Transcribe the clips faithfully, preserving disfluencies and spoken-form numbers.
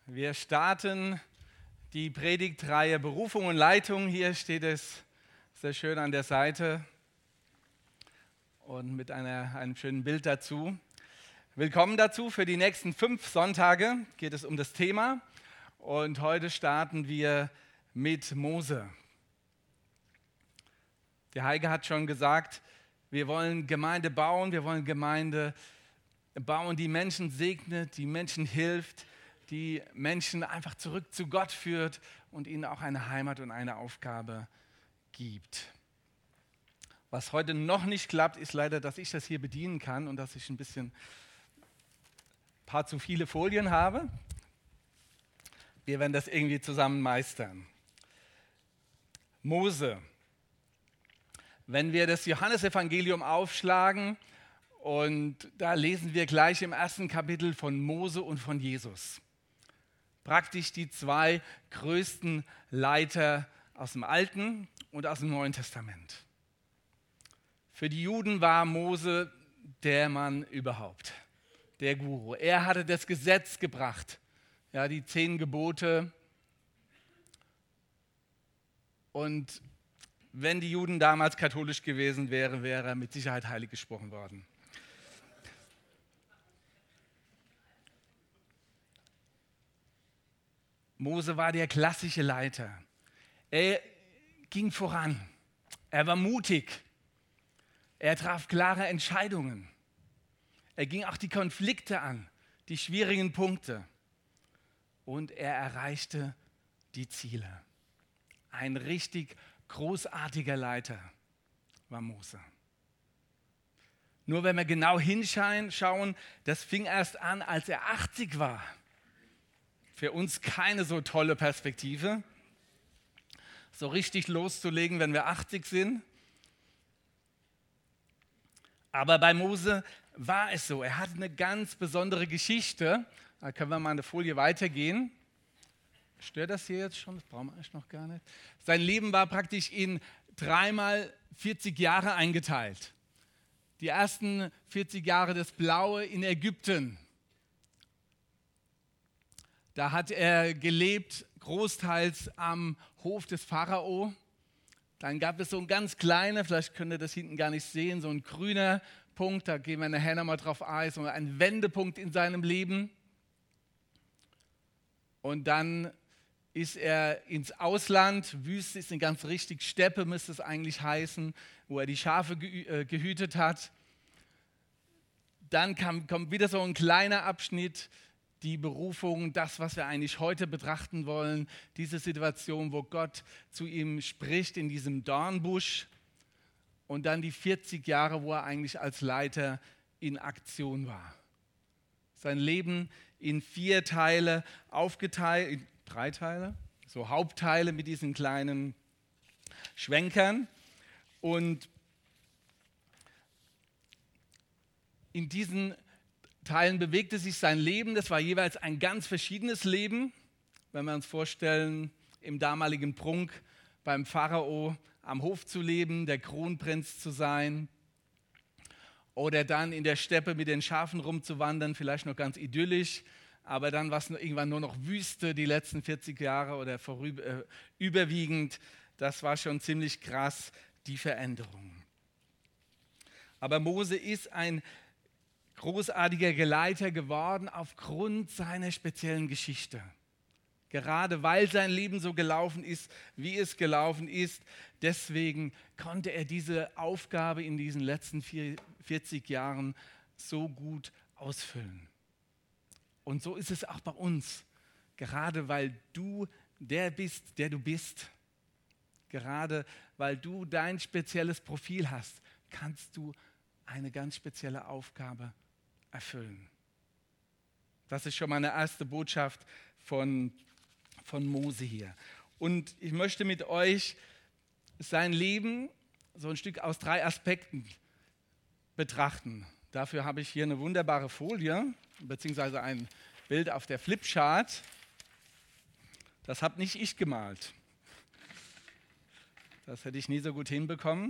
Wir starten die Predigtreihe Berufung und Leitung. Hier steht es sehr schön an der Seite und mit einer, einem schönen Bild dazu. Willkommen dazu. Für die nächsten fünf Sonntage geht es um das Thema und heute starten wir mit Mose. Der Heike hat schon gesagt, wir wollen Gemeinde bauen, wir wollen Gemeinde bauen, die Menschen segnet, die Menschen hilft, die Menschen einfach zurück zu Gott führt und ihnen auch eine Heimat und eine Aufgabe gibt. Was heute noch nicht klappt, ist leider, dass ich das hier bedienen kann und dass ich ein bisschen ein paar zu viele Folien habe. Wir werden das irgendwie zusammen meistern. Mose. Wenn wir das Johannesevangelium aufschlagen und da lesen wir gleich im ersten Kapitel von Mose und von Jesus. Praktisch die zwei größten Leiter aus dem Alten und aus dem Neuen Testament. Für die Juden war Mose der Mann überhaupt, der Guru. Er hatte das Gesetz gebracht, ja, die zehn Gebote. Und wenn die Juden damals katholisch gewesen wären, wäre er mit Sicherheit heilig gesprochen worden. Mose war der klassische Leiter. Er ging voran. Er war mutig. Er traf klare Entscheidungen. Er ging auch die Konflikte an, die schwierigen Punkte. Und er erreichte die Ziele. Ein richtig großartiger Leiter war Mose. Nur wenn wir genau hinschauen, das fing erst an, als er achtzig war. Für uns keine so tolle Perspektive, so richtig loszulegen, wenn wir achtzig sind. Aber bei Mose war es so, er hat eine ganz besondere Geschichte. Da können wir mal eine Folie weitergehen. Stört das hier jetzt schon? Das brauchen wir eigentlich noch gar nicht. Sein Leben war praktisch in dreimal vierzig Jahre eingeteilt. Die ersten vierzig Jahre das Blaue in Ägypten. Da hat er gelebt, großteils am Hof des Pharao. Dann gab es so ein ganz kleiner, vielleicht könnt ihr das hinten gar nicht sehen, so ein grüner Punkt, da gehen wir nachher nochmal drauf ein, so ein Wendepunkt in seinem Leben. Und dann ist er ins Ausland, Wüste ist eine ganz richtig, Steppe müsste es eigentlich heißen, wo er die Schafe gehütet hat. Dann kam, kommt wieder so ein kleiner Abschnitt, die Berufung, das, was wir eigentlich heute betrachten wollen, diese Situation, wo Gott zu ihm spricht in diesem Dornbusch und dann die vierzig Jahre, wo er eigentlich als Leiter in Aktion war. Sein Leben in vier Teile aufgeteilt, in drei Teile, so Hauptteile mit diesen kleinen Schwenkern und in diesen Teilen bewegte sich sein Leben, das war jeweils ein ganz verschiedenes Leben, wenn wir uns vorstellen, im damaligen Prunk beim Pharao am Hof zu leben, der Kronprinz zu sein oder dann in der Steppe mit den Schafen rumzuwandern, vielleicht noch ganz idyllisch, aber dann war es irgendwann nur noch Wüste die letzten vierzig Jahre oder vorüber, äh, überwiegend, das war schon ziemlich krass, die Veränderung. Aber Mose ist ein großartiger Geleiter geworden aufgrund seiner speziellen Geschichte. Gerade weil sein Leben so gelaufen ist, wie es gelaufen ist, deswegen konnte er diese Aufgabe in diesen letzten vierzig Jahren so gut ausfüllen. Und so ist es auch bei uns. Gerade weil du der bist, der du bist, gerade weil du dein spezielles Profil hast, kannst du eine ganz spezielle Aufgabe erfüllen. Das ist schon mal eine erste Botschaft von, von Mose hier. Und ich möchte mit euch sein Leben so ein Stück aus drei Aspekten betrachten. Dafür habe ich hier eine wunderbare Folie, beziehungsweise ein Bild auf der Flipchart. Das habe nicht ich gemalt. Das hätte ich nie so gut hinbekommen.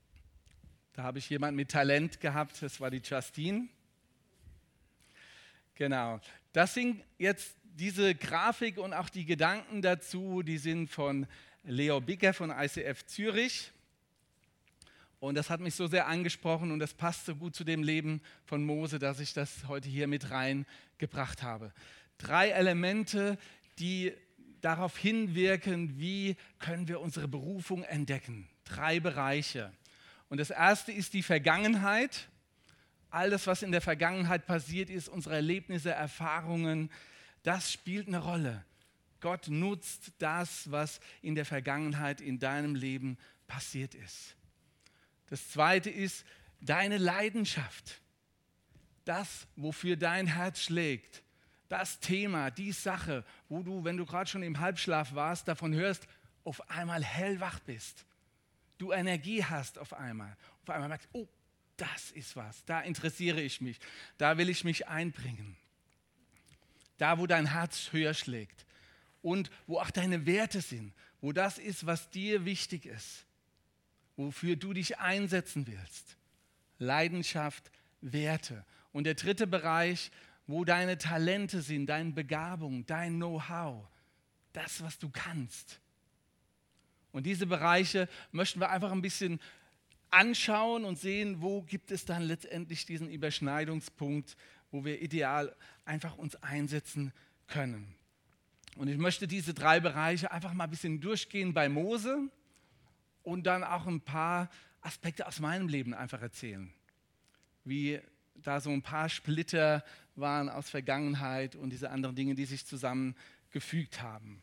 Da habe ich jemanden mit Talent gehabt, das war die Justine. Genau. Das sind jetzt diese Grafik und auch die Gedanken dazu, die sind von Leo Bicker von I C F Zürich. Und das hat mich so sehr angesprochen und das passt so gut zu dem Leben von Mose, dass ich das heute hier mit reingebracht habe. Drei Elemente, die darauf hinwirken, wie können wir unsere Berufung entdecken. Drei Bereiche. Und das erste ist die Vergangenheit. Alles, was in der Vergangenheit passiert ist, unsere Erlebnisse, Erfahrungen, das spielt eine Rolle. Gott nutzt das, was in der Vergangenheit in deinem Leben passiert ist. Das zweite ist deine Leidenschaft. Das, wofür dein Herz schlägt. Das Thema, die Sache, wo du, wenn du gerade schon im Halbschlaf warst, davon hörst, auf einmal hellwach bist. Du Energie hast auf einmal. Auf einmal merkst, oh, das ist was. Da interessiere ich mich. Da will ich mich einbringen. Da, wo dein Herz höher schlägt. Und wo auch deine Werte sind. Wo das ist, was dir wichtig ist. Wofür du dich einsetzen willst. Leidenschaft, Werte. Und der dritte Bereich, wo deine Talente sind, deine Begabung, dein Know-how, das, was du kannst. Und diese Bereiche möchten wir einfach ein bisschen anschauen und sehen, wo gibt es dann letztendlich diesen Überschneidungspunkt, wo wir ideal einfach uns einsetzen können. Und ich möchte diese drei Bereiche einfach mal ein bisschen durchgehen bei Mose und dann auch ein paar Aspekte aus meinem Leben einfach erzählen. Wie da so ein paar Splitter waren aus Vergangenheit und diese anderen Dinge, die sich zusammengefügt haben.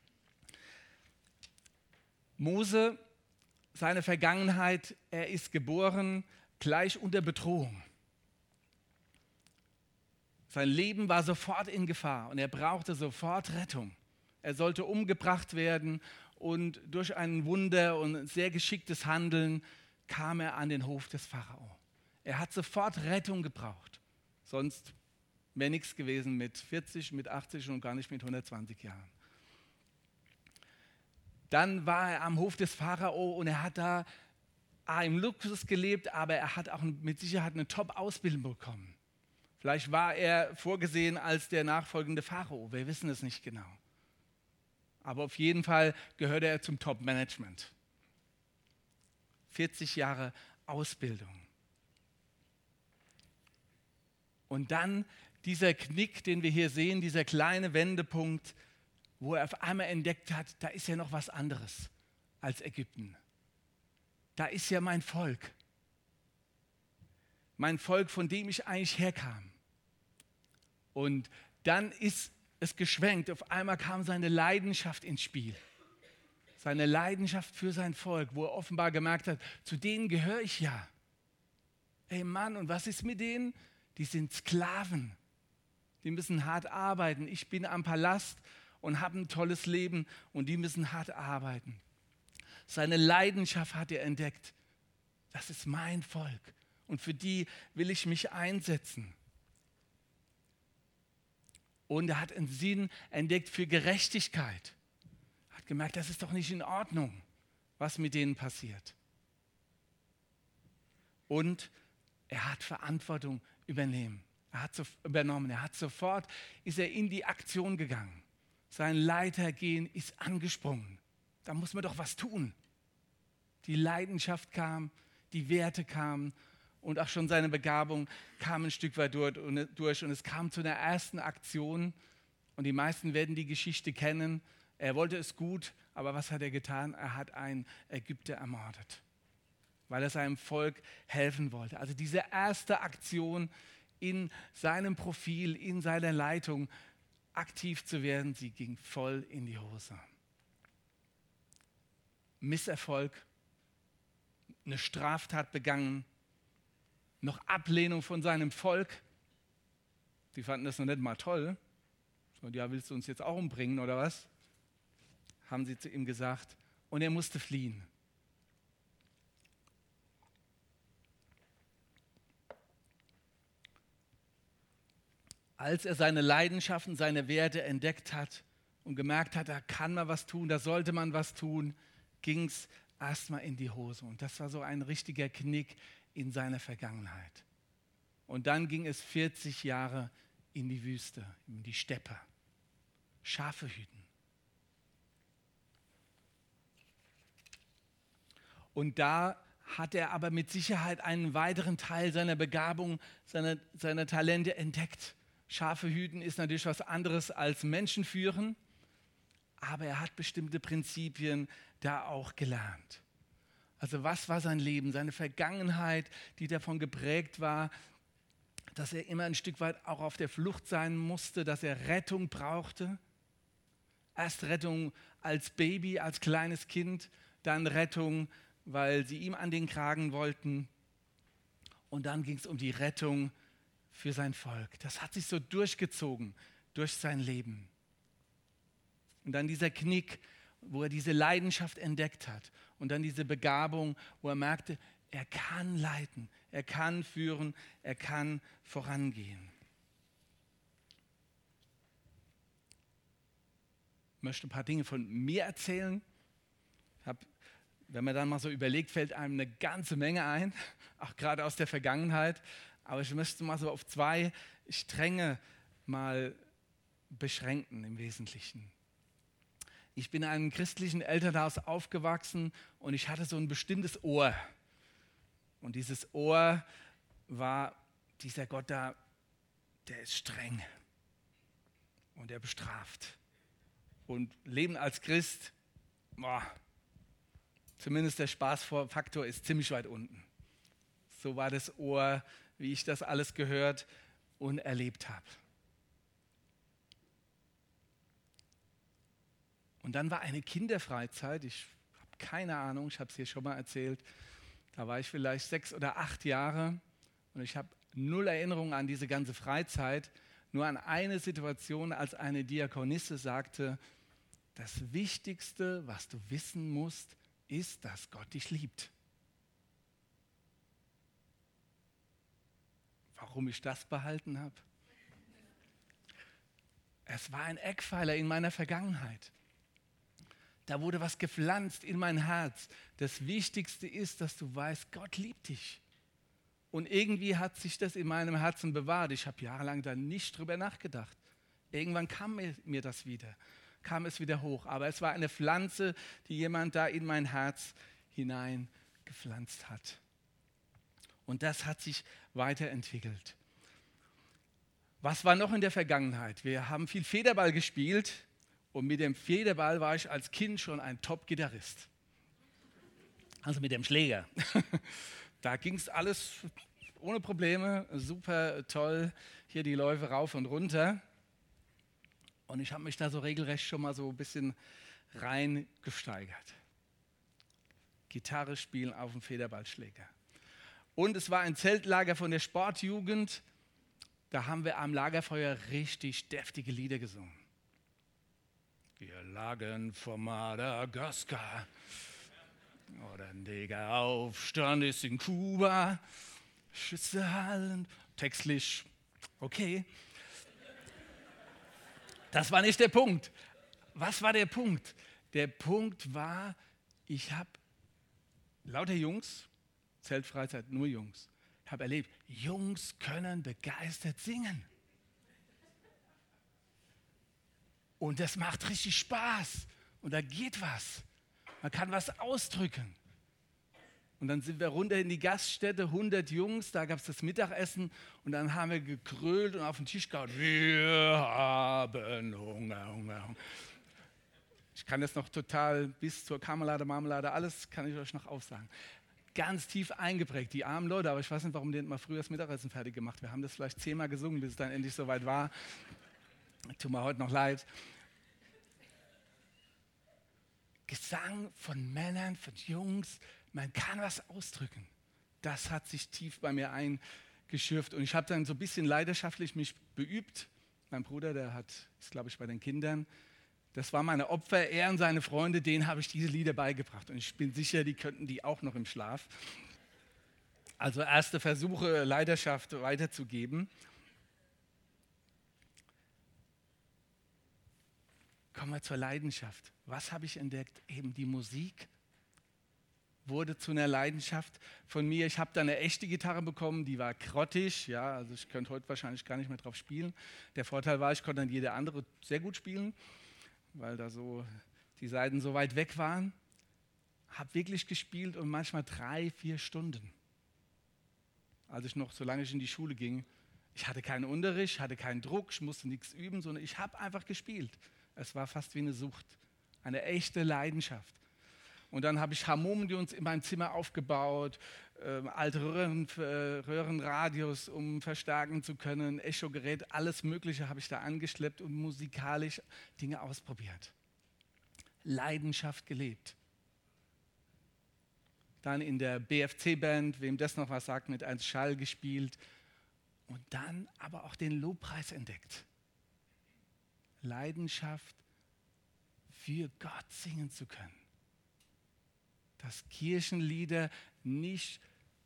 Mose, seine Vergangenheit, er ist geboren gleich unter Bedrohung. Sein Leben war sofort in Gefahr und er brauchte sofort Rettung. Er sollte umgebracht werden und durch ein Wunder und sehr geschicktes Handeln kam er an den Hof des Pharao. Er hat sofort Rettung gebraucht, sonst wäre nichts gewesen mit vierzig, mit achtzig und gar nicht mit hundertzwanzig Jahren. Dann war er am Hof des Pharao und er hat da im Luxus gelebt, aber er hat auch mit Sicherheit eine Top-Ausbildung bekommen. Vielleicht war er vorgesehen als der nachfolgende Pharao, wir wissen es nicht genau. Aber auf jeden Fall gehörte er zum Top-Management. vierzig Jahre Ausbildung. Und dann dieser Knick, den wir hier sehen, dieser kleine Wendepunkt, wo er auf einmal entdeckt hat, da ist ja noch was anderes als Ägypten. Da ist ja mein Volk. Mein Volk, von dem ich eigentlich herkam. Und dann ist es geschwenkt. Auf einmal kam seine Leidenschaft ins Spiel. Seine Leidenschaft für sein Volk, wo er offenbar gemerkt hat, zu denen gehöre ich ja. Ey Mann, und was ist mit denen? Die sind Sklaven. Die müssen hart arbeiten. Ich bin am Palast und habe ein tolles Leben und die müssen hart arbeiten. Seine Leidenschaft hat er entdeckt. Das ist mein Volk und für die will ich mich einsetzen. Und er hat einen Sinn entdeckt für Gerechtigkeit. Er hat gemerkt, das ist doch nicht in Ordnung, was mit denen passiert. Und er hat Verantwortung übernehmen. Er hat so, übernommen. Er hat sofort, ist er in die Aktion gegangen. Sein Leitergehen ist angesprungen. Da muss man doch was tun. Die Leidenschaft kam, die Werte kamen und auch schon seine Begabung kam ein Stück weit durch und es kam zu einer ersten Aktion und die meisten werden die Geschichte kennen. Er wollte es gut, aber was hat er getan? Er hat einen Ägypter ermordet, weil er seinem Volk helfen wollte. Also diese erste Aktion in seinem Profil, in seiner Leitung aktiv zu werden, sie ging voll in die Hose. Misserfolg, eine Straftat begangen, noch Ablehnung von seinem Volk. Die fanden das noch nicht mal toll. So, ja, willst du uns jetzt auch umbringen oder was? Haben sie zu ihm gesagt. Und er musste fliehen. Als er seine Leidenschaften, seine Werte entdeckt hat und gemerkt hat, da kann man was tun, da sollte man was tun, ging es erstmal in die Hose. Und das war so ein richtiger Knick in seiner Vergangenheit. Und dann ging es vierzig Jahre in die Wüste, in die Steppe. Schafe hüten. Und da hat er aber mit Sicherheit einen weiteren Teil seiner Begabung, seiner, seiner Talente entdeckt. Schafe hüten ist natürlich was anderes als Menschen führen, aber er hat bestimmte Prinzipien da auch gelernt. Also was war sein Leben, seine Vergangenheit, die davon geprägt war, dass er immer ein Stück weit auch auf der Flucht sein musste, dass er Rettung brauchte. Erst Rettung als Baby, als kleines Kind, dann Rettung, weil sie ihm an den Kragen wollten. Und dann ging es um die Rettung für sein Volk. Das hat sich so durchgezogen durch sein Leben. Und dann dieser Knick, wo er diese Leidenschaft entdeckt hat. Und dann diese Begabung, wo er merkte, er kann leiten, er kann führen, er kann vorangehen. Ich möchte ein paar Dinge von mir erzählen. Ich hab, wenn man dann mal so überlegt, fällt einem eine ganze Menge ein, auch gerade aus der Vergangenheit. Aber ich möchte mal so auf zwei Stränge mal beschränken im Wesentlichen. Ich bin in einem christlichen Elternhaus aufgewachsen und ich hatte so ein bestimmtes Ohr. Und dieses Ohr war dieser Gott da, der ist streng und er bestraft. Und Leben als Christ, boah, zumindest der Spaßfaktor ist ziemlich weit unten. So war das Ohr, wie ich das alles gehört und erlebt habe. Und dann war eine Kinderfreizeit, ich habe keine Ahnung, ich habe es hier schon mal erzählt, da war ich vielleicht sechs oder acht Jahre und ich habe null Erinnerung an diese ganze Freizeit, nur an eine Situation, als eine Diakonisse sagte, das Wichtigste, was du wissen musst, ist, dass Gott dich liebt. Warum ich das behalten habe? Es war ein Eckpfeiler in meiner Vergangenheit. Da wurde was gepflanzt in mein Herz. Das Wichtigste ist, dass du weißt, Gott liebt dich. Und irgendwie hat sich das in meinem Herzen bewahrt. Ich habe jahrelang da nicht drüber nachgedacht. Irgendwann kam mir, mir das wieder, kam es wieder hoch. Aber es war eine Pflanze, die jemand da in mein Herz hinein gepflanzt hat. Und das hat sich weiterentwickelt. Was war noch in der Vergangenheit? Wir haben viel Federball gespielt. Und mit dem Federball war ich als Kind schon ein Top-Gitarrist. Also mit dem Schläger. Da ging es alles ohne Probleme, super toll. Hier die Läufe rauf und runter. Und ich habe mich da so regelrecht schon mal so ein bisschen reingesteigert. Gitarre spielen auf dem Federballschläger. Und es war ein Zeltlager von der Sportjugend. Da haben wir am Lagerfeuer richtig deftige Lieder gesungen. Wir lagen vor Madagaskar oder ein Negeraufstand ist in Kuba, Schüsse hallend, textlich, okay. Das war nicht der Punkt. Was war der Punkt? Der Punkt war, ich habe lauter Jungs, Zeltfreizeit, nur Jungs, habe erlebt, Jungs können begeistert singen. Und das macht richtig Spaß. Und da geht was. Man kann was ausdrücken. Und dann sind wir runter in die Gaststätte, hundert Jungs, da gab es das Mittagessen. Und dann haben wir gekrölt und auf den Tisch gehauen. Wir haben Hunger, Hunger, Hunger. Ich kann das noch total bis zur Karmelade, Marmelade, alles kann ich euch noch aufsagen. Ganz tief eingeprägt, die armen Leute. Aber ich weiß nicht, warum die nicht mal früher das Mittagessen fertig gemacht. Wir haben das vielleicht zehnmal gesungen, bis es dann endlich soweit war. Tut mir heute noch leid. Gesang von Männern, von Jungs, man kann was ausdrücken. Das hat sich tief bei mir eingeschürft. Und ich habe dann so ein bisschen leidenschaftlich mich beübt. Mein Bruder, der hat, ist glaube ich bei den Kindern. Das war meine Opfer, er und seine Freunde, denen habe ich diese Lieder beigebracht. Und ich bin sicher, die könnten die auch noch im Schlaf. Also erste Versuche, Leidenschaft weiterzugeben. Kommen wir zur Leidenschaft. Was habe ich entdeckt? Eben die Musik. wurde zu einer Leidenschaft von mir. Ich habe dann eine echte Gitarre bekommen, die war grottig, ja, also ich könnte heute wahrscheinlich gar nicht mehr drauf spielen. Der Vorteil war, ich konnte dann jede andere sehr gut spielen, weil da so die Saiten so weit weg waren. Habe wirklich gespielt und manchmal drei, vier Stunden. Als ich noch, solange ich in die Schule ging, ich hatte keinen Unterricht, hatte keinen Druck, ich musste nichts üben, sondern ich habe einfach gespielt. Es war fast wie eine Sucht, eine echte Leidenschaft. Und dann habe ich Harmoniums in meinem Zimmer aufgebaut, äh, alte Röhren, äh, Röhrenradios, um verstärken zu können, Echogerät, alles Mögliche habe ich da angeschleppt und musikalisch Dinge ausprobiert. Leidenschaft gelebt. Dann in der B F C-Band, wem das noch was sagt, mit Ernst Schall gespielt. Und dann aber auch den Lobpreis entdeckt. Leidenschaft für Gott singen zu können. Dass Kirchenlieder nicht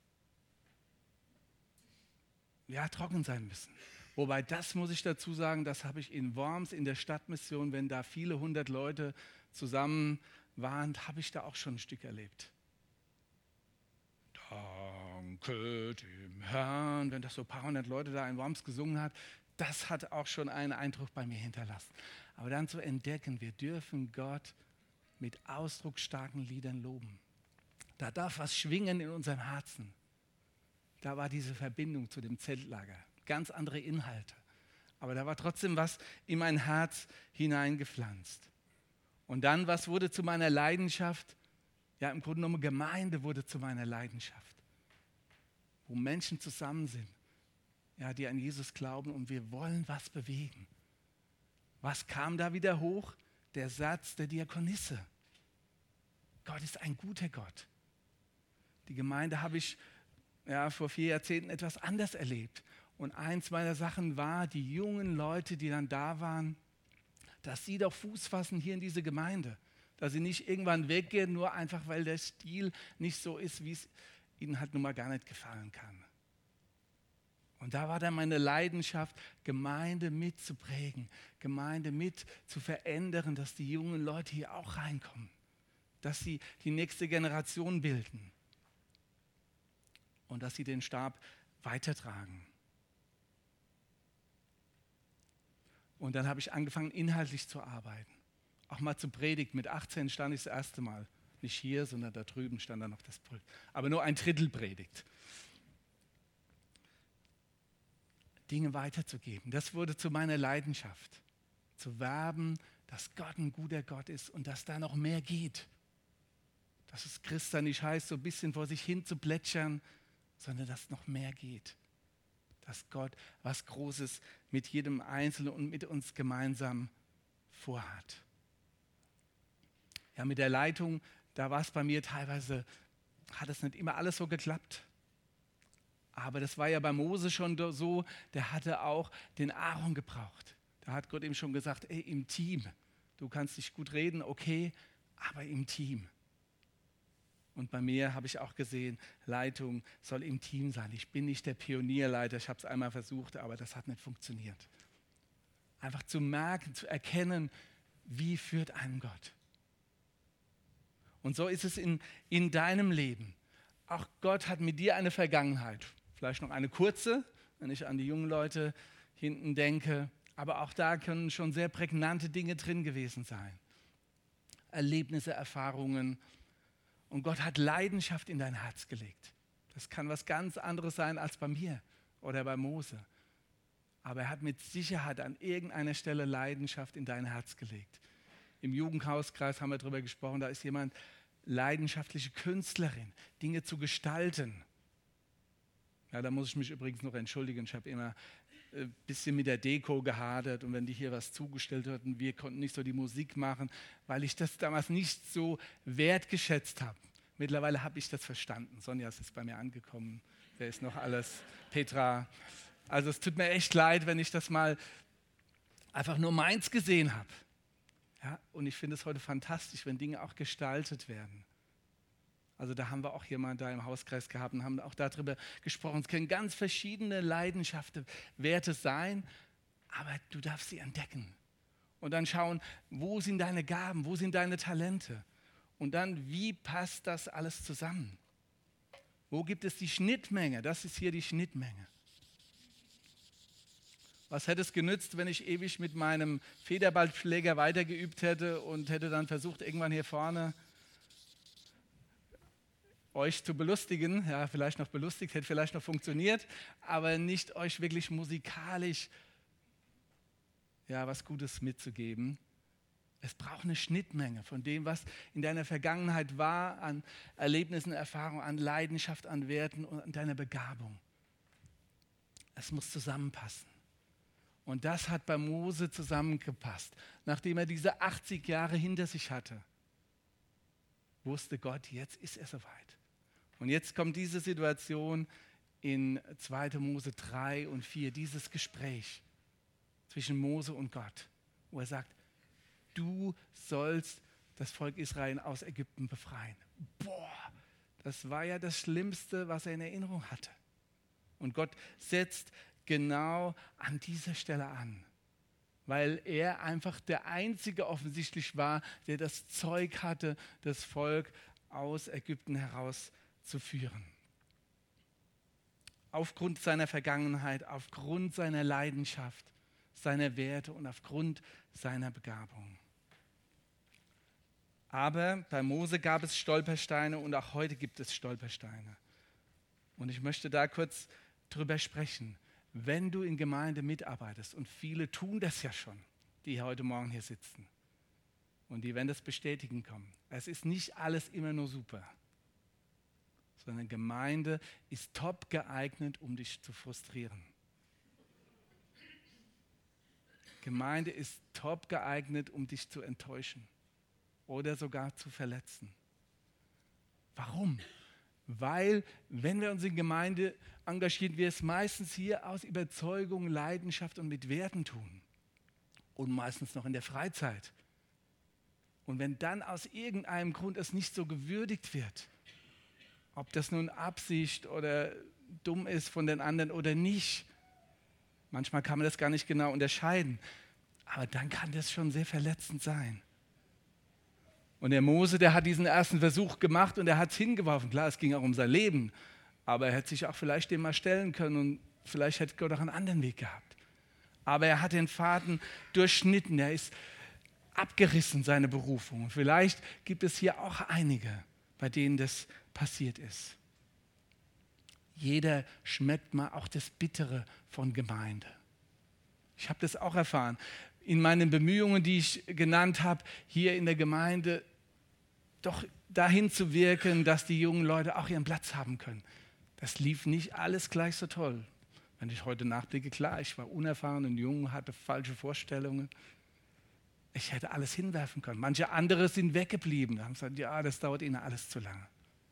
ja, trocken sein müssen. Wobei, das muss ich dazu sagen, das habe ich in Worms in der Stadtmission, wenn da viele hundert Leute zusammen waren, habe ich da auch schon ein Stück erlebt. Danke dem Herrn, wenn das so ein paar hundert Leute da in Worms gesungen hat, das hat auch schon einen Eindruck bei mir hinterlassen. Aber dann zu entdecken, wir dürfen Gott mit ausdrucksstarken Liedern loben. Da darf was schwingen in unserem Herzen. Da war diese Verbindung zu dem Zeltlager. Ganz andere Inhalte. Aber da war trotzdem was in mein Herz hineingepflanzt. Und dann, was wurde zu meiner Leidenschaft? Ja, im Grunde genommen Gemeinde wurde zu meiner Leidenschaft. Wo Menschen zusammen sind, ja, die an Jesus glauben und wir wollen was bewegen. Was kam da wieder hoch? Der Satz der Diakonisse. Gott ist ein guter Gott. Die Gemeinde habe ich ja, vor vier Jahrzehnten etwas anders erlebt. Und eins meiner Sachen war, die jungen Leute, die dann da waren, dass sie doch Fuß fassen hier in diese Gemeinde. Dass sie nicht irgendwann weggehen, nur einfach, weil der Stil nicht so ist, wie es ihnen halt nun mal gar nicht gefallen kann. Und da war dann meine Leidenschaft, Gemeinde mitzuprägen, Gemeinde mit zu verändern, dass die jungen Leute hier auch reinkommen, dass sie die nächste Generation bilden und dass sie den Stab weitertragen. Und dann habe ich angefangen, inhaltlich zu arbeiten. Auch mal zu predigen. Mit achtzehn stand ich das erste Mal. Nicht hier, sondern da drüben stand dann noch das Pult. Aber nur ein Drittel predigt. Dinge weiterzugeben. Das wurde zu meiner Leidenschaft. Zu werben, dass Gott ein guter Gott ist und dass da noch mehr geht. Dass es Christen nicht heißt, so ein bisschen vor sich hin zu plätschern, sondern dass noch mehr geht. Dass Gott was Großes mit jedem Einzelnen und mit uns gemeinsam vorhat. Ja, mit der Leitung, da war es bei mir teilweise, hat es nicht immer alles so geklappt. Aber das war ja bei Mose schon so, der hatte auch den Aaron gebraucht. Da hat Gott ihm schon gesagt, ey, im Team, du kannst nicht gut reden, okay, aber im Team. Und bei mir habe ich auch gesehen, Leitung soll im Team sein. Ich bin nicht der Pionierleiter, ich habe es einmal versucht, aber das hat nicht funktioniert. Einfach zu merken, zu erkennen, wie führt einen Gott. Und so ist es in, in deinem Leben. Auch Gott hat mit dir eine Vergangenheit. Vielleicht noch eine kurze, wenn ich an die jungen Leute hinten denke. Aber auch da können schon sehr prägnante Dinge drin gewesen sein. Erlebnisse, Erfahrungen. Und Gott hat Leidenschaft in dein Herz gelegt. Das kann was ganz anderes sein als bei mir oder bei Mose. Aber er hat mit Sicherheit an irgendeiner Stelle Leidenschaft in dein Herz gelegt. Im Jugendhauskreis haben wir darüber gesprochen, da ist jemand, leidenschaftliche Künstlerin, Dinge zu gestalten. Ja, da muss ich mich übrigens noch entschuldigen. Ich habe immer ein bisschen mit der Deko gehadert und wenn die hier was zugestellt hatten, wir konnten nicht so die Musik machen, weil ich das damals nicht so wertgeschätzt habe. Mittlerweile habe ich das verstanden. Sonja ist jetzt bei mir angekommen. Wer ist noch alles? Petra. Also es tut mir echt leid, wenn ich das mal einfach nur meins gesehen habe. Ja, und ich finde es heute fantastisch, wenn Dinge auch gestaltet werden. Also da haben wir auch jemanden da im Hauskreis gehabt und haben auch darüber gesprochen. Es können ganz verschiedene Leidenschaften, Werte sein, aber du darfst sie entdecken. Und dann schauen, wo sind deine Gaben, wo sind deine Talente? Und dann, wie passt das alles zusammen? Wo gibt es die Schnittmenge? Das ist hier die Schnittmenge. Was hätte es genützt, wenn ich ewig mit meinem Federballschläger weitergeübt hätte und hätte dann versucht, irgendwann hier vorne euch zu belustigen? Ja, vielleicht noch belustigt, hätte vielleicht noch funktioniert, aber nicht euch wirklich musikalisch ja, was Gutes mitzugeben. Es braucht eine Schnittmenge von dem, was in deiner Vergangenheit war, an Erlebnissen, Erfahrungen, an Leidenschaft, an Werten und an deiner Begabung. Es muss zusammenpassen. Und das hat bei Mose zusammengepasst. Nachdem er diese achtzig Jahre hinter sich hatte, wusste Gott, jetzt ist er soweit. Und jetzt kommt diese Situation in zweiter Mose drei und vier, dieses Gespräch zwischen Mose und Gott, wo er sagt, du sollst das Volk Israel aus Ägypten befreien. Boah, das war ja das Schlimmste, was er in Erinnerung hatte. Und Gott setzt genau an dieser Stelle an, weil er einfach der Einzige offensichtlich war, der das Zeug hatte, das Volk aus Ägypten herauszuführen. Aufgrund seiner Vergangenheit, aufgrund seiner Leidenschaft, seiner Werte und aufgrund seiner Begabung. Aber bei Mose gab es Stolpersteine und auch heute gibt es Stolpersteine. Und ich möchte da kurz drüber sprechen. Wenn du in Gemeinde mitarbeitest, und viele tun das ja schon, die heute Morgen hier sitzen, und die werden das bestätigen kommen. Es ist nicht alles immer nur super, sondern Gemeinde ist top geeignet, um dich zu frustrieren. Gemeinde ist top geeignet, um dich zu enttäuschen oder sogar zu verletzen. Warum? Weil, wenn wir uns in Gemeinde engagieren, wir es meistens hier aus Überzeugung, Leidenschaft und mit Werten tun. Und meistens noch in der Freizeit. Und wenn dann aus irgendeinem Grund es nicht so gewürdigt wird, ob das nun Absicht oder dumm ist von den anderen oder nicht, manchmal kann man das gar nicht genau unterscheiden, aber dann kann das schon sehr verletzend sein. Und der Mose, der hat diesen ersten Versuch gemacht und er hat es hingeworfen. Klar, es ging auch um sein Leben, aber er hätte sich auch vielleicht dem mal stellen können und vielleicht hätte Gott auch einen anderen Weg gehabt. Aber er hat den Faden durchschnitten, er ist abgerissen, seine Berufung. Und vielleicht gibt es hier auch einige, bei denen das passiert ist. Jeder schmeckt mal auch das Bittere von Gemeinde. Ich habe das auch erfahren. In meinen Bemühungen, die ich genannt habe, hier in der Gemeinde doch dahin zu wirken, dass die jungen Leute auch ihren Platz haben können. Das lief nicht alles gleich so toll. Wenn ich heute nachblicke, klar, ich war unerfahren und jung, hatte falsche Vorstellungen. Ich hätte alles hinwerfen können. Manche andere sind weggeblieben. Da haben gesagt, ja, das dauert ihnen alles zu lange.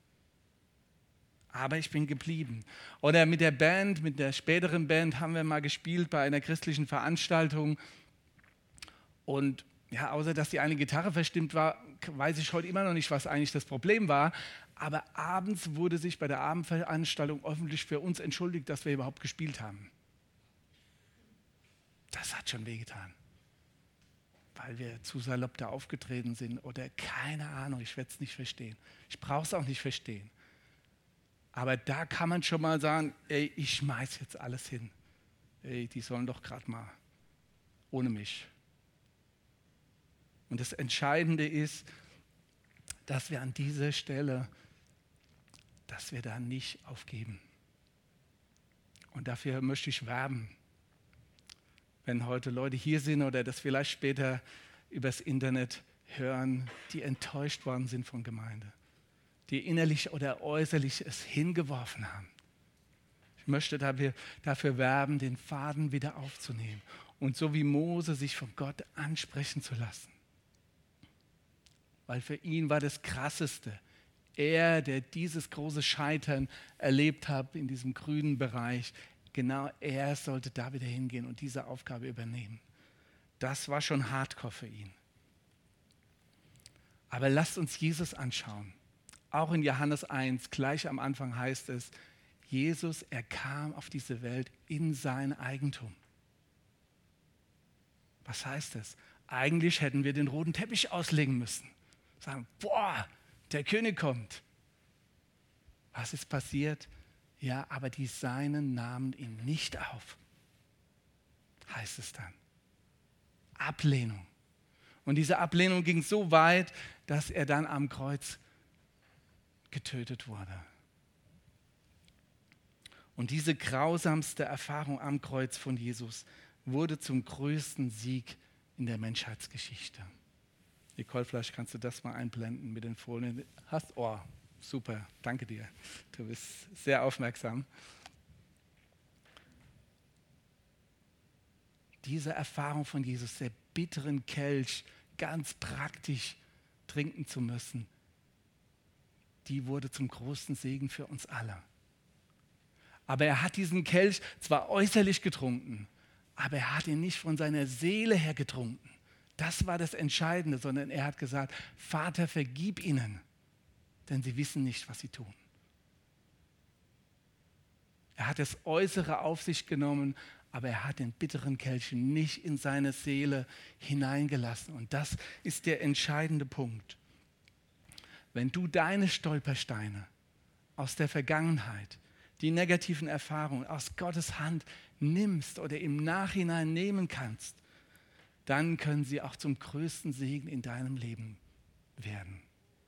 Aber ich bin geblieben. Oder mit der Band, mit der späteren Band haben wir mal gespielt bei einer christlichen Veranstaltung. Und ja, außer dass die eine Gitarre verstimmt war, weiß ich heute immer noch nicht, was eigentlich das Problem war. Aber abends wurde sich bei der Abendveranstaltung öffentlich für uns entschuldigt, dass wir überhaupt gespielt haben. Das hat schon wehgetan. Weil wir zu salopp da aufgetreten sind oder keine Ahnung, ich werde es nicht verstehen. Ich brauche es auch nicht verstehen. Aber da kann man schon mal sagen, ey, ich schmeiß jetzt alles hin. Ey, die sollen doch gerade mal ohne mich. Und das Entscheidende ist, dass wir an dieser Stelle, dass wir da nicht aufgeben. Und dafür möchte ich werben. Wenn heute Leute hier sind oder das vielleicht später übers Internet hören, die enttäuscht worden sind von Gemeinde, die innerlich oder äußerlich es hingeworfen haben. Ich möchte dafür, dafür werben, den Faden wieder aufzunehmen und so wie Mose sich von Gott ansprechen zu lassen. Weil für ihn war das Krasseste, er, der dieses große Scheitern erlebt hat in diesem grünen Bereich, genau er sollte da wieder hingehen und diese Aufgabe übernehmen. Das war schon Hardcore für ihn. Aber lasst uns Jesus anschauen. Auch in Johannes eins, gleich am Anfang heißt es, Jesus, er kam auf diese Welt in sein Eigentum. Was heißt das? Eigentlich hätten wir den roten Teppich auslegen müssen. sagen, boah, der König kommt. Was ist passiert? Ja, aber die Seinen nahmen ihn nicht auf, heißt es dann. Ablehnung. Und diese Ablehnung ging so weit, dass er dann am Kreuz getötet wurde. Und diese grausamste Erfahrung am Kreuz von Jesus wurde zum größten Sieg in der Menschheitsgeschichte. Nicole, vielleicht kannst du das mal einblenden mit den Folien. Hast, oh, super, danke dir. Du bist sehr aufmerksam. Diese Erfahrung von Jesus, der bitteren Kelch, ganz praktisch trinken zu müssen, die wurde zum großen Segen für uns alle. Aber er hat diesen Kelch zwar äußerlich getrunken, aber er hat ihn nicht von seiner Seele her getrunken. Das war das Entscheidende, sondern er hat gesagt, Vater, vergib ihnen, denn sie wissen nicht, was sie tun. Er hat das Äußere auf sich genommen, aber er hat den bitteren Kelch nicht in seine Seele hineingelassen. Und das ist der entscheidende Punkt. Wenn du deine Stolpersteine aus der Vergangenheit, die negativen Erfahrungen aus Gottes Hand nimmst oder im Nachhinein nehmen kannst, dann können sie auch zum größten Segen in deinem Leben werden.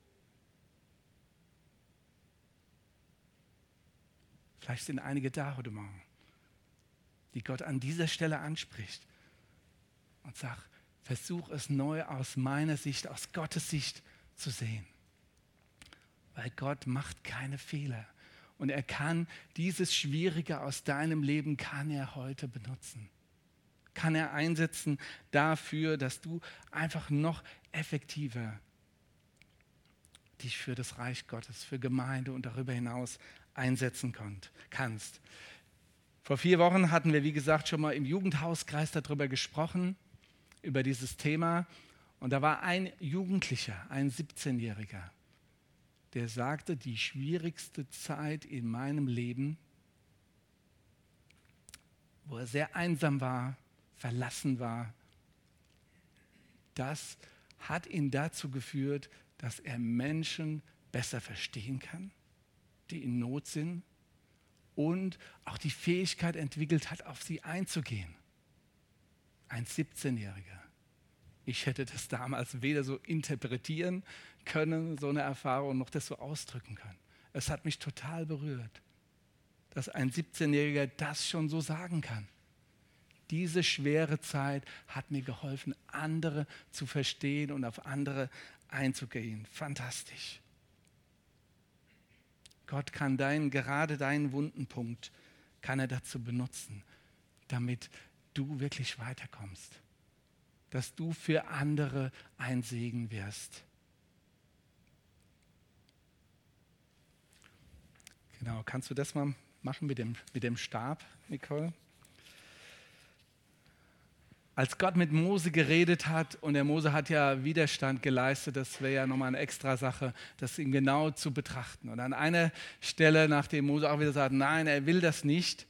Vielleicht sind einige da heute Morgen, die Gott an dieser Stelle anspricht und sagt, versuch es neu aus meiner Sicht, aus Gottes Sicht zu sehen. Weil Gott macht keine Fehler. Und er kann dieses Schwierige aus deinem Leben, kann er heute benutzen. Kann er einsetzen dafür, dass du einfach noch effektiver dich für das Reich Gottes, für Gemeinde und darüber hinaus einsetzen konnt, kannst. Vor vier Wochen hatten wir, wie gesagt, schon mal im Jugendhauskreis darüber gesprochen, über dieses Thema. Und da war ein Jugendlicher, ein siebzehnjähriger, der sagte, die schwierigste Zeit in meinem Leben, wo er sehr einsam war, verlassen war, das hat ihn dazu geführt, dass er Menschen besser verstehen kann, die in Not sind und auch die Fähigkeit entwickelt hat, auf sie einzugehen. Ein siebzehnjähriger. Ich hätte das damals weder so interpretieren können, so eine Erfahrung, noch das so ausdrücken können. Es hat mich total berührt, dass ein siebzehnjähriger das schon so sagen kann. Diese schwere Zeit hat mir geholfen, andere zu verstehen und auf andere einzugehen. Fantastisch. Gott kann deinen, gerade deinen Wundenpunkt, kann er dazu benutzen, damit du wirklich weiterkommst. Dass du für andere ein Segen wirst. Genau, kannst du das mal machen mit dem, mit dem Stab, Nicole? Als Gott mit Mose geredet hat, und der Mose hat ja Widerstand geleistet, das wäre ja nochmal eine extra Sache, das ihm genau zu betrachten. Und an einer Stelle, nachdem Mose auch wieder sagt, nein, er will das nicht,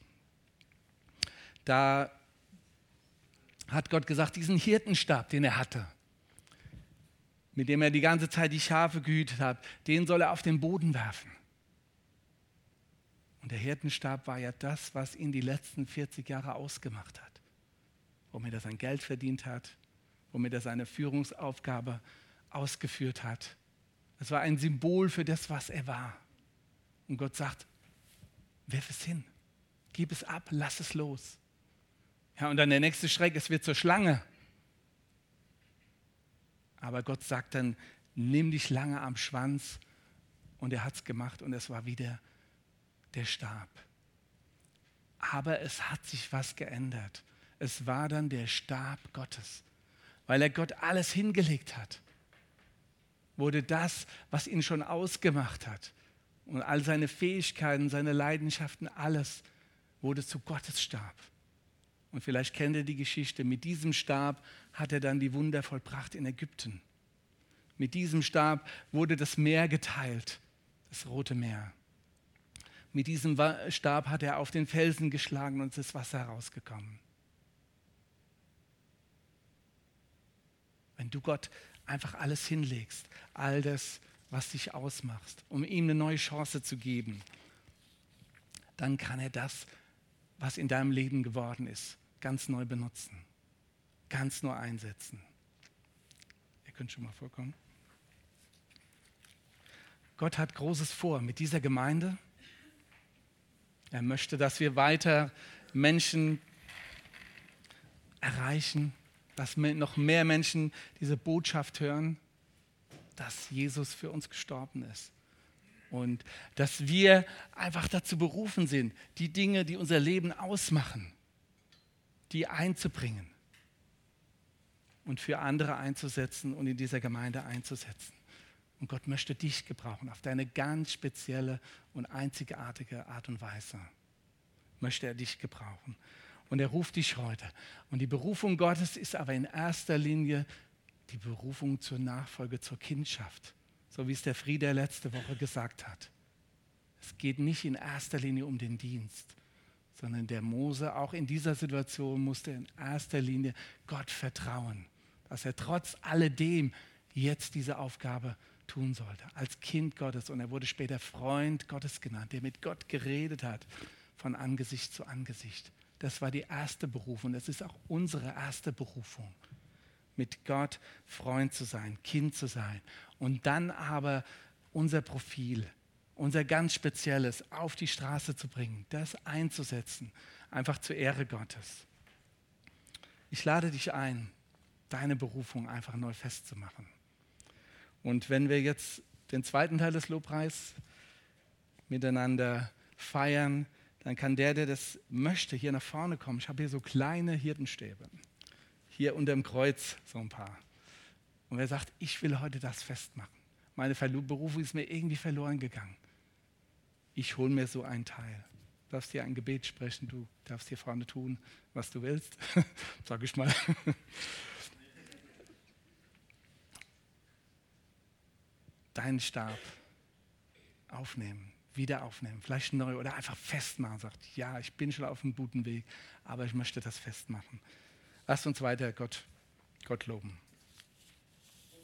da hat Gott gesagt, diesen Hirtenstab, den er hatte, mit dem er die ganze Zeit die Schafe gehütet hat, den soll er auf den Boden werfen. Und der Hirtenstab war ja das, was ihn die letzten vierzig Jahre ausgemacht hat. Womit er sein Geld verdient hat, womit er seine Führungsaufgabe ausgeführt hat. Es war ein Symbol für das, was er war. Und Gott sagt, wirf es hin, gib es ab, lass es los. Ja, und dann der nächste Schreck, es wird zur Schlange. Aber Gott sagt dann, nimm die Schlange am Schwanz. Und er hat es gemacht und es war wieder der Stab. Aber es hat sich was geändert. Es war dann der Stab Gottes. Weil er Gott alles hingelegt hat, wurde das, was ihn schon ausgemacht hat, und all seine Fähigkeiten, seine Leidenschaften, alles wurde zu Gottes Stab. Und vielleicht kennt ihr die Geschichte, mit diesem Stab hat er dann die Wunder vollbracht in Ägypten. Mit diesem Stab wurde das Meer geteilt, das Rote Meer. Mit diesem Stab hat er auf den Felsen geschlagen und ist das Wasser herausgekommen. Wenn wenn du Gott einfach alles hinlegst, all das, was dich ausmacht, um ihm eine neue Chance zu geben, dann kann er das, was in deinem Leben geworden ist, ganz neu benutzen, ganz neu einsetzen. Ihr könnt schon mal vorkommen. Gott hat Großes vor mit dieser Gemeinde. Er möchte, dass wir weiter Menschen erreichen, dass noch mehr Menschen diese Botschaft hören, dass Jesus für uns gestorben ist. Und dass wir einfach dazu berufen sind, die Dinge, die unser Leben ausmachen, die einzubringen und für andere einzusetzen und in dieser Gemeinde einzusetzen. Und Gott möchte dich gebrauchen auf deine ganz spezielle und einzigartige Art und Weise. Möchte er dich gebrauchen. Und er ruft dich heute. Und die Berufung Gottes ist aber in erster Linie die Berufung zur Nachfolge, zur Kindschaft. So wie es der Frieder letzte Woche gesagt hat. Es geht nicht in erster Linie um den Dienst, sondern der Mose, auch in dieser Situation, musste in erster Linie Gott vertrauen, dass er trotz alledem jetzt diese Aufgabe tun sollte, als Kind Gottes. Und er wurde später Freund Gottes genannt, der mit Gott geredet hat, von Angesicht zu Angesicht. Das war die erste Berufung, das ist auch unsere erste Berufung. Mit Gott Freund zu sein, Kind zu sein und dann aber unser Profil, unser ganz Spezielles auf die Straße zu bringen, das einzusetzen, einfach zur Ehre Gottes. Ich lade dich ein, deine Berufung einfach neu festzumachen. Und wenn wir jetzt den zweiten Teil des Lobpreis miteinander feiern, dann kann der, der das möchte, hier nach vorne kommen. Ich habe hier so kleine Hirtenstäbe. Hier unter dem Kreuz so ein paar. Und wer sagt, ich will heute das festmachen. Meine Berufung ist mir irgendwie verloren gegangen. Ich hole mir so einen Teil. Du darfst hier ein Gebet sprechen, du darfst hier vorne tun, was du willst. Sag ich mal. Deinen Stab aufnehmen, wieder aufnehmen, vielleicht neu oder einfach festmachen. Sagt, ja, ich bin schon auf einem guten Weg, aber ich möchte das festmachen. Lasst uns weiter Gott, Gott loben.